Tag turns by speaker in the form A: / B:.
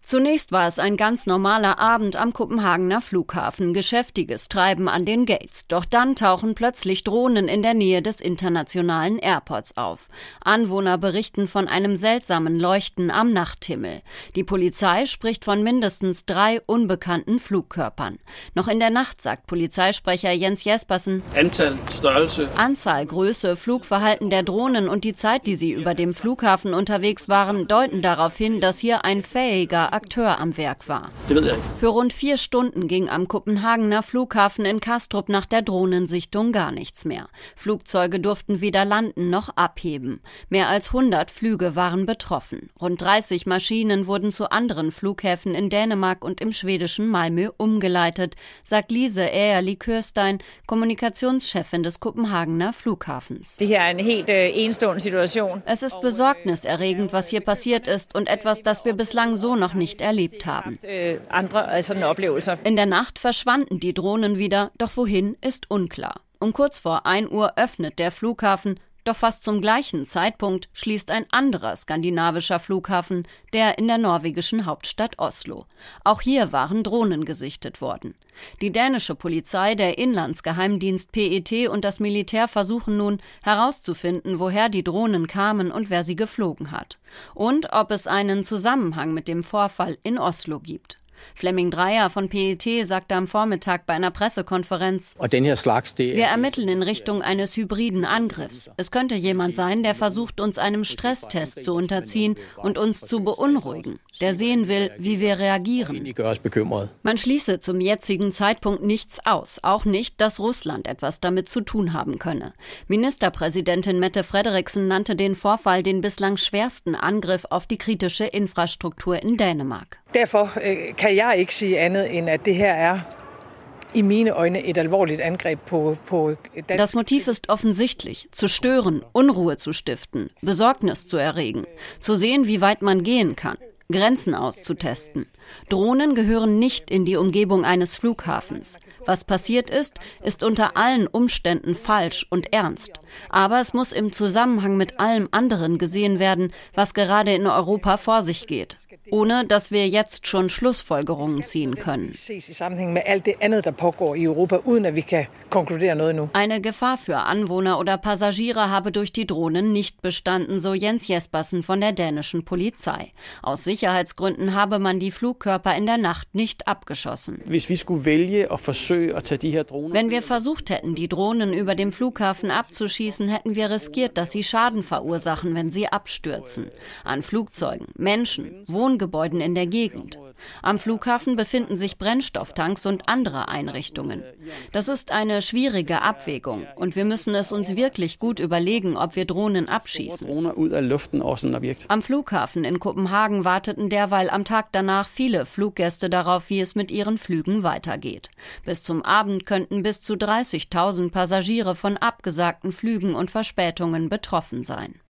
A: Zunächst war es ein ganz normaler Abend am Kopenhagener Flughafen, geschäftiges Treiben an den Gates. Doch dann tauchen plötzlich Drohnen in der Nähe des internationalen Airports auf. Anwohner berichten von einem seltsamen Leuchten am Nachthimmel. Die Polizei spricht von mindestens 3 unbekannten Flugkörpern. Noch in der Nacht sagt Polizeisprecher Jens Jespersen: Anzahl, Größe, Flugverhalten der Drohnen und die Zeit, die sie über dem Flughafen unterwegs waren, deuten darauf hin, dass hier ein fähiger Akteur am Werk war. Für rund 4 Stunden ging am Kopenhagener Flughafen in Kastrup nach der Drohnensichtung gar nichts mehr. Flugzeuge durften weder landen noch abheben. Mehr als 100 Flüge waren betroffen. Rund 30 Maschinen wurden zu anderen Flughäfen in Dänemark und im schwedischen Malmö umgeleitet, sagt Lise Agerli-Kørstein, Kommunikationschefin des Kopenhagener Flughafens. Es ist besorgniserregend, was hier passiert ist und etwas, das wir bislang so noch nicht erlebt haben. In der Nacht verschwanden die Drohnen wieder, doch wohin ist unklar. Um kurz vor 1 Uhr öffnet der Flughafen, doch fast zum gleichen Zeitpunkt schließt ein anderer skandinavischer Flughafen, der in der norwegischen Hauptstadt Oslo. Auch hier waren Drohnen gesichtet worden. Die dänische Polizei, der Inlandsgeheimdienst PET und das Militär versuchen nun herauszufinden, woher die Drohnen kamen und wer sie geflogen hat. Und ob es einen Zusammenhang mit dem Vorfall in Oslo gibt. Flemming Dreyer von PET sagte am Vormittag bei einer Pressekonferenz: Wir ermitteln in Richtung eines hybriden Angriffs. Es könnte jemand sein, der versucht, uns einem Stresstest zu unterziehen und uns zu beunruhigen, der sehen will, wie wir reagieren. Man schließe zum jetzigen Zeitpunkt nichts aus, auch nicht, dass Russland etwas damit zu tun haben könne. Ministerpräsidentin Mette Frederiksen nannte den Vorfall den bislang schwersten Angriff auf die kritische Infrastruktur in Dänemark.
B: Derfor kan jeg ikke sige andet end at det her er i mine øjne et alvorligt angreb på
A: Das Motiv ist offensichtlich: zu stören, Unruhe zu stiften, Besorgnis zu erregen, zu sehen, wie weit man gehen kann. Grenzen auszutesten. Drohnen gehören nicht in die Umgebung eines Flughafens. Was passiert ist, ist unter allen Umständen falsch und ernst. Aber es muss im Zusammenhang mit allem anderen gesehen werden, was gerade in Europa vor sich geht, ohne dass wir jetzt schon Schlussfolgerungen ziehen können. Eine Gefahr für Anwohner oder Passagiere habe durch die Drohnen nicht bestanden, so Jens Jespersen von der dänischen Polizei. Aus Sicherheitsgründen habe man die Flugkörper in der Nacht nicht abgeschossen. Wenn wir versucht hätten, die Drohnen über dem Flughafen abzuschießen, hätten wir riskiert, dass sie Schaden verursachen, wenn sie abstürzen. An Flugzeugen, Menschen, Wohngebäuden in der Gegend. Am Flughafen befinden sich Brennstofftanks und andere Einrichtungen. Das ist eine schwierige Abwägung und wir müssen es uns wirklich gut überlegen, ob wir Drohnen abschießen. Am Flughafen in Kopenhagen warteten derweil am Tag danach viele Fluggäste darauf, wie es mit ihren Flügen weitergeht. Bis zum Abend könnten bis zu 30.000 Passagiere von abgesagten Flügen und Verspätungen betroffen sein.